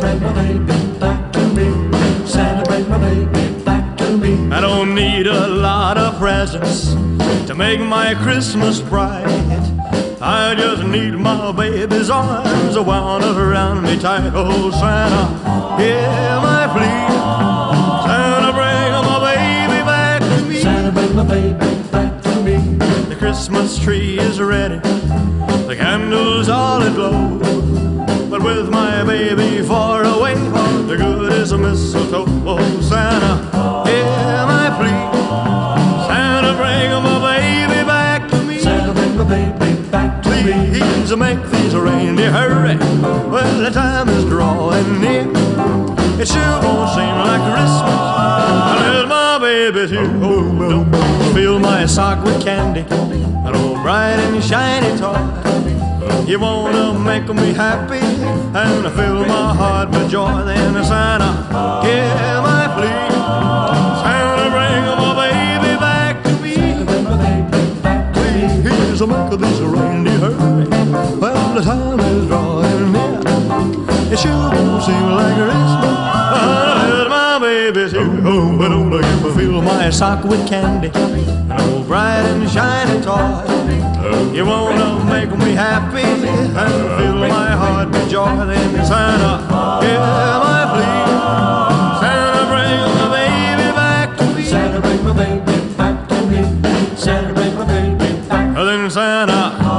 bring my baby back to me. Santa, bring my baby back to me. I don't need a lot of presents to make my Christmas bright. I just need my baby's arms wound around me tight. Oh, Santa, hear my plea. Santa, bring my baby back to me. Santa, bring my baby back to me. The Christmas tree is ready, the candles all aglow, but with my baby far away, the good is a mistletoe. Oh, Santa, hear my plea. Santa, bring my baby back to me. Santa, bring my baby back to me. Please make these reindeer hurry. Well, the time is drawing near. It sure won't seem like Christmas unless my baby's here. Oh, don't fill my sock with candy, an old bright and shiny toy. You wanna make me happy and fill my heart with joy. Then Santa, hear my plea. Santa, bring my baby back to me. Santa, bring my baby back to me. Please make these reindeer hurry. Well, the time is drawing near. It sure won't seem like Christmas unless my baby's here. Oh, but don't you fill my sock with candy, an old bright and shiny toy. You wanna make me happy and fill my heart with joy. Then Santa, hear my plea. Santa, bring my baby back to me. Santa, bring my baby back to me. Santa, bring my baby back. Then Santa,